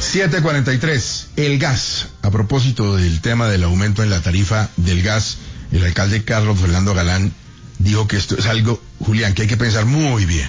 7:43. El gas. A propósito del tema del aumento en la tarifa del gas, el alcalde Carlos Fernando Galán dijo que esto es algo, Julián, que hay que pensar muy bien.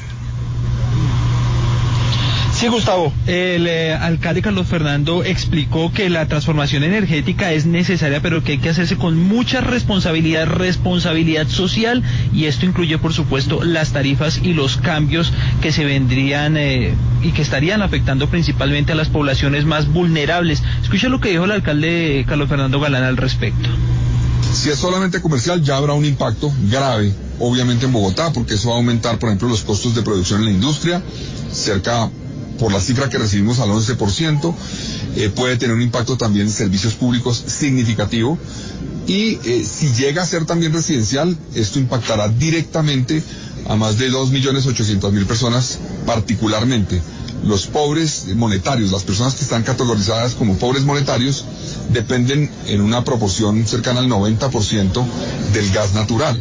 Sí, Gustavo, el alcalde Carlos Fernando explicó que la transformación energética es necesaria, pero que hay que hacerse con mucha responsabilidad social, y esto incluye, por supuesto, las tarifas y los cambios que se vendrían y que estarían afectando principalmente a las poblaciones más vulnerables. Escucha lo que dijo el alcalde Carlos Fernando Galán al respecto. Si es solamente comercial, ya habrá un impacto grave, obviamente en Bogotá, porque eso va a aumentar, por ejemplo, los costos de producción en la industria, por la cifra que recibimos al 11%, puede tener un impacto también en servicios públicos significativo, y si llega a ser también residencial, esto impactará directamente a más de 2.800.000 personas, particularmente los pobres monetarios. Las personas que están categorizadas como pobres monetarios dependen en una proporción cercana al 90% del gas natural.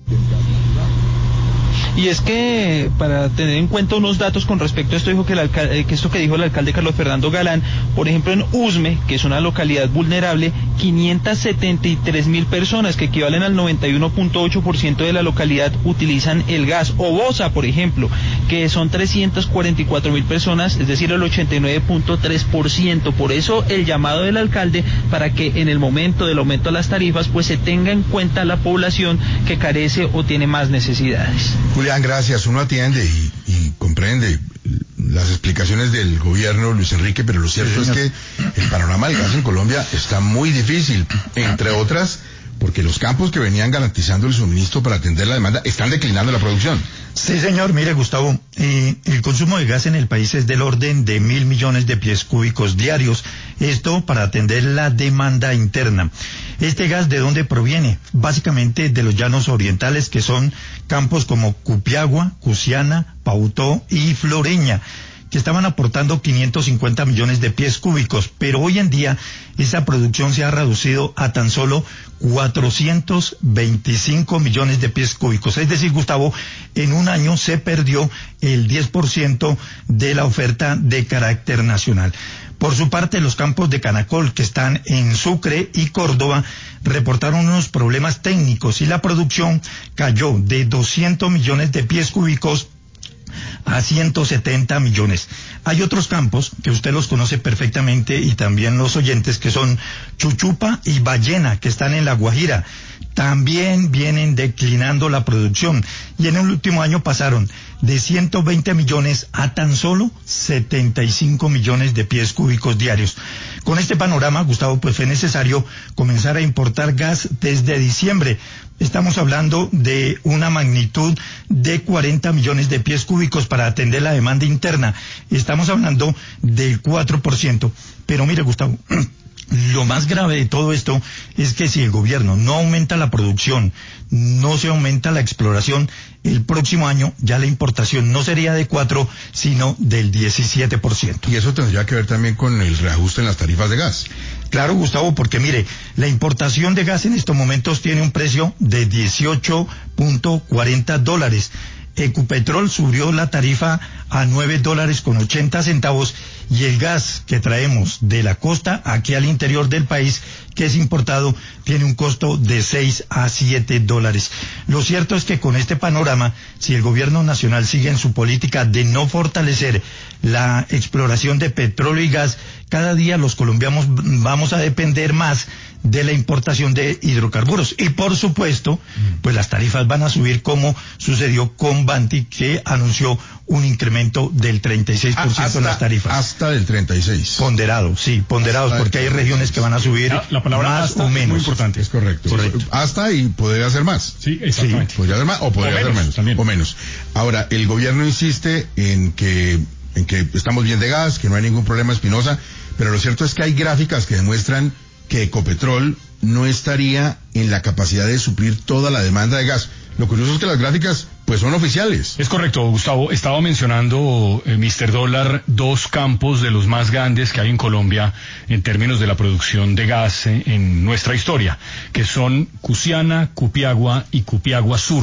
Y es que, para tener en cuenta unos datos con respecto a esto, dijo que esto que dijo el alcalde Carlos Fernando Galán, por ejemplo, en Usme, que es una localidad vulnerable, 573.000 personas, que equivalen al 91.8% de la localidad, utilizan el gas. O Bosa, por ejemplo, que son 344.000 personas, es decir, el 89.3%. Por eso el llamado del alcalde para que en el momento del aumento de las tarifas, pues se tenga en cuenta la población que carece o tiene más necesidades. Julián, gracias. Uno atiende y comprende las explicaciones del gobierno, Luis Enrique, pero lo cierto es que el panorama del gas en Colombia está muy difícil, entre otras porque los campos que venían garantizando el suministro para atender la demanda están declinando la producción. Sí, señor. Mire, Gustavo, el consumo de gas en el país es del orden de 1.000 millones de pies cúbicos diarios. Esto para atender la demanda interna. ¿Este gas de dónde proviene? Básicamente de los llanos orientales, que son campos como Cupiagua, Cusiana, Pautó y Floreña, que estaban aportando 550 millones de pies cúbicos, pero hoy en día esa producción se ha reducido a tan solo 425 millones de pies cúbicos. Es decir, Gustavo, en un año se perdió el 10% de la oferta de carácter nacional. Por su parte, los campos de Canacol, que están en Sucre y Córdoba, reportaron unos problemas técnicos y la producción cayó de 200 millones de pies cúbicos a 170 millones. Hay otros campos que usted los conoce perfectamente, y también los oyentes, que son Chuchupa y Ballena, que están en La Guajira. También vienen declinando la producción, y en el último año pasaron de 120 millones a tan solo 75 millones de pies cúbicos diarios. Con este panorama, Gustavo, pues fue necesario comenzar a importar gas desde diciembre. Estamos hablando de una magnitud de 40 millones de pies cúbicos para atender la demanda interna. Estamos hablando del 4%. Pero mire, Gustavo, lo más grave de todo esto es que si el gobierno no aumenta la producción, no se aumenta la exploración, el próximo año ya la importación no sería de 4, sino del 17%. Y eso tendría que ver también con el reajuste en las tarifas de gas. Claro, Gustavo, porque mire, la importación de gas en estos momentos tiene un precio de $18.40. Ecopetrol subió la tarifa a $9.80, y el gas que traemos de la costa aquí al interior del país, que es importado, tiene un costo de $6 a $7. Lo cierto es que con este panorama, si el gobierno nacional sigue en su política de no fortalecer la exploración de petróleo y gas, cada día los colombianos vamos a depender más de la importación de hidrocarburos. Y por supuesto, pues las tarifas van a subir, como sucedió con Banti, que anunció un incremento del 36% en las tarifas. Hasta del 36%. Ponderados, sí, ponderados, porque hay regiones que van a subir la palabra más o menos. Es muy importante. Es correcto. Hasta, y podría hacer más. Sí, exactamente. Sí, podría hacer más o podría hacer menos. También. O menos. Ahora, el gobierno insiste en que estamos bien de gas, que no hay ningún problema, Espinosa, pero lo cierto es que hay gráficas que demuestran que Ecopetrol no estaría en la capacidad de suplir toda la demanda de gas. Lo curioso es que las gráficas pues son oficiales. Es correcto, Gustavo. Estaba mencionando Mr. Dólar dos campos de los más grandes que hay en Colombia en términos de la producción de gas en nuestra historia, que son Cusiana, Cupiagua y Cupiagua Sur.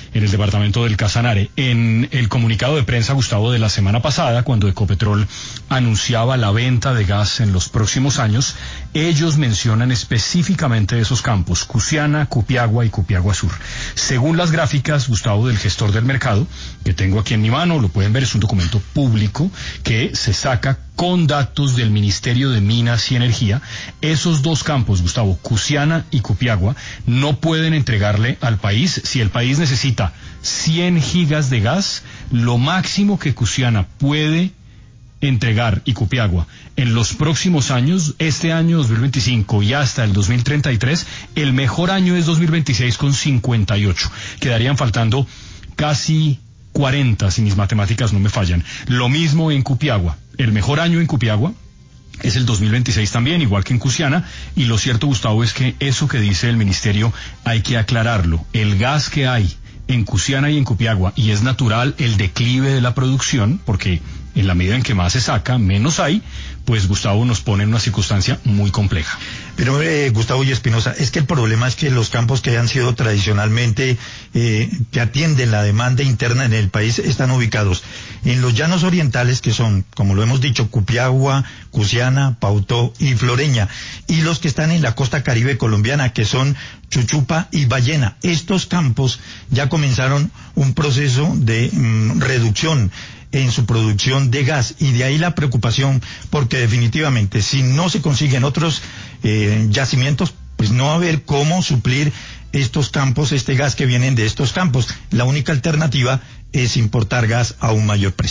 en el departamento del Casanare. En el comunicado de prensa, Gustavo, de la semana pasada, cuando Ecopetrol anunciaba la venta de gas en los próximos años, ellos mencionan específicamente esos campos, Cusiana, Cupiagua y Cupiagua Sur. Según las gráficas, Gustavo, del gestor del mercado, que tengo aquí en mi mano, lo pueden ver, es un documento público que se saca con datos del Ministerio de Minas y Energía. Esos dos campos, Gustavo, Cusiana y Cupiagua, no pueden entregarle al país. Si el país necesita 100 gigas de gas, lo máximo que Cusiana puede entregar y Cupiagua en los próximos años, este año 2025 y hasta el 2033, el mejor año es 2026 con 58. Quedarían faltando casi 40, si mis matemáticas no me fallan. Lo mismo en Cupiagua. El mejor año en Cupiagua es el 2026 también, igual que en Cusiana, y lo cierto, Gustavo, es que eso que dice el ministerio hay que aclararlo. El gas que hay en Cusiana y en Cupiagua, y es natural el declive de la producción, porque en la medida en que más se saca, menos hay, pues Gustavo nos pone en una circunstancia muy compleja. Pero Gustavo y Espinosa, es que el problema es que los campos que han sido tradicionalmente, que atienden la demanda interna en el país, están ubicados en los llanos orientales, que son, como lo hemos dicho, Cupiagua, Cusiana, Pautó y Floreña, y los que están en la costa caribe colombiana, que son Chuchupa y Ballena. Estos campos ya comenzaron un proceso de reducción en su producción de gas, y de ahí la preocupación, porque definitivamente si no se consiguen otros yacimientos, pues no va a haber cómo suplir estos campos, este gas que vienen de estos campos. La única alternativa es importar gas a un mayor precio.